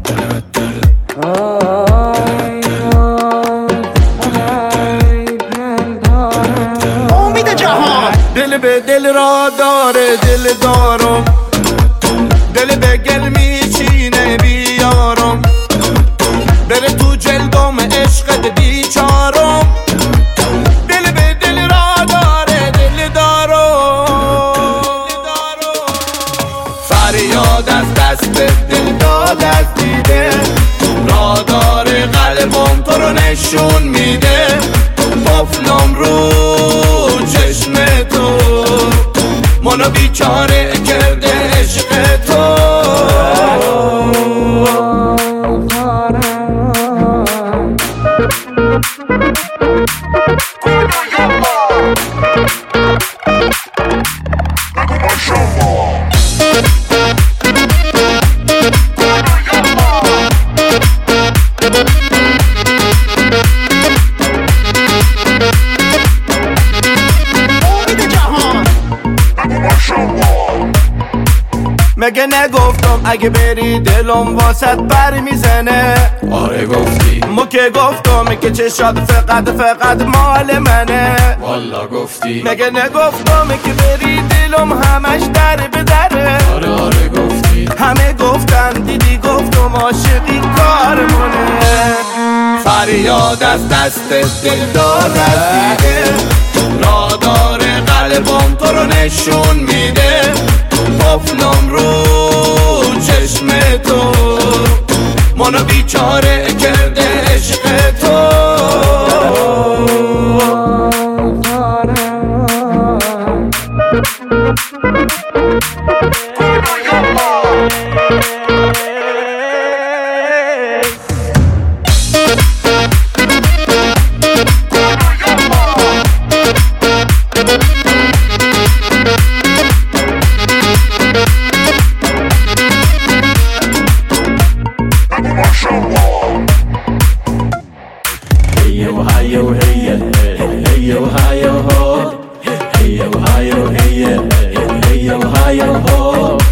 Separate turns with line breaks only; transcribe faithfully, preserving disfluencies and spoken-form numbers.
امید جهان
دل به دل را داره دل دارم، دل به گل میچینه بیارم، بره تو جلدم عشقت بیچارم. دل به دل را داره دل دارم، فریاد از دست دل داد از دیده، را داره قلبم تو رو نشون میده. قفلم رو چشم تو منو بیچاره کرده عشق تو. مگه نگفتم اگه بری دلم واسط بر میزنه؟
آره گفتی.
مو که گفتم که چشات فقط فقط مال منه.
والا گفتی.
مگه نگفتم که بری دلم همش در به دره؟
آره آره گفتی.
همه گفتن دیدی گفتم عاشقی کارمونه. فریاد از دست دل داد از دیده، را داره قلبم تو رو نشون میده. قفلم رو چشم تو منو بیچاره کرده عشق تو.
Hey yo, hey yo, hey yo, hey yo, ho. Hey yo, hey yo, hey yo, hey yo, hey yo, ho.